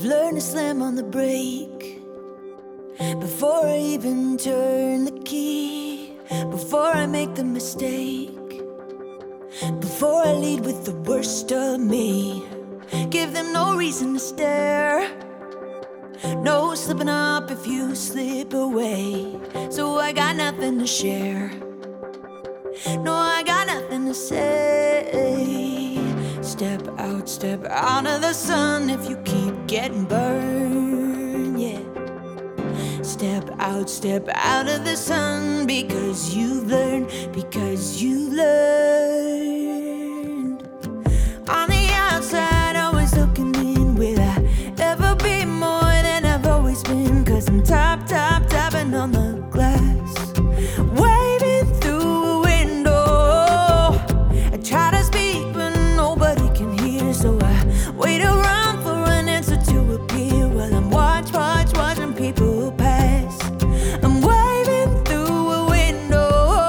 I've learned to slam on the brake before I even turn the key, before I make the mistake, before I lead with the worst of me. Give them no reason to stare, no slipping up if you slip away. So I got nothing to share, no, I got nothing to say. Step out of the sun if you keep getting burned, yeah. Step out of the sun because you've learned, because you've learned. On the outside, always looking in. Will I ever be more than I've always been? Cause I'm tapping on the glass, waving through a window. I try to speak but nobody can hear, so I wait around for an answer to appear while I'm watching people pass. I'm waving through a window.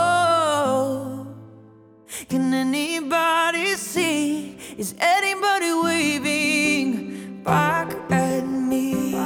Can anybody see? Is anybody waving back at me?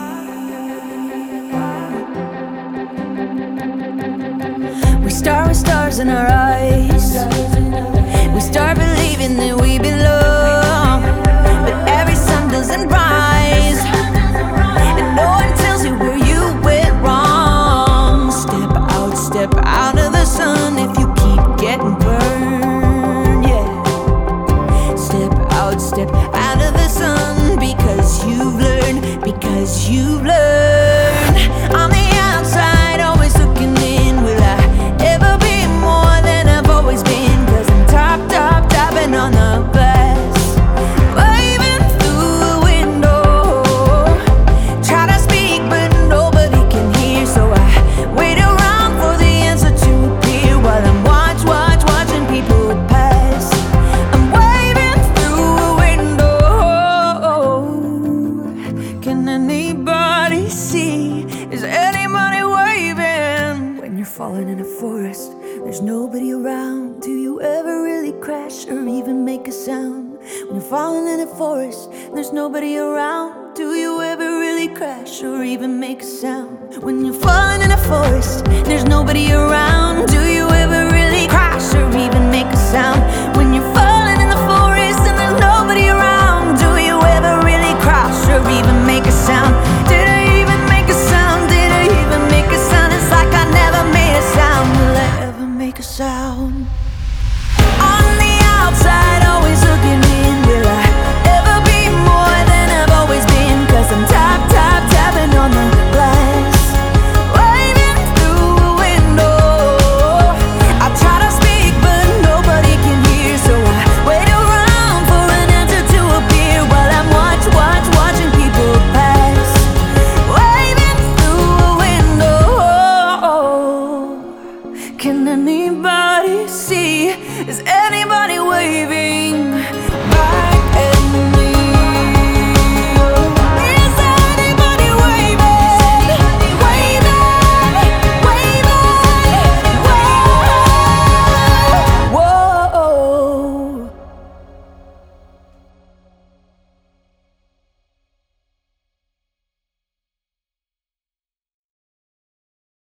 We start with stars in our eyes. We start believing that we belong, but every sun doesn't rise, and no one tells you where you went wrong. Step out of the sun if you keep getting burned, yeah. Step out of the sun because you've learned, because you've learned. On the outside, always looking in. Will I ever be more than I've always been? Cause I'm tapping on the glass, waving through a window. Try to speak but nobody can hear, so I wait around for the answer to appear while I'm watching people pass. I'm waving through a window. Can anybody see? Is anybody waving? When you're falling in a forest, there's nobody around. Do you ever really crash or even make a sound? When you're falling in a forest, there's nobody around. Do you ever really crash or even make a sound? When you're falling in a forest, there's nobody around. Do you ever really crash or even make a sound? When you're falling in the forest and there's nobody around, do you ever really crash or even make a sound? Did I even make a sound? Did I even make a sound? It's like I never made a sound. Will I ever make a sound? On the outside, always looking in. Will I ever be more than I've always been? Cause I'm tapping on the glass, waving through a window. I try to speak but nobody can hear, so I wait around for an answer to appear while I'm watching people pass, waving through a window. Can anybody see? Is anybody waving?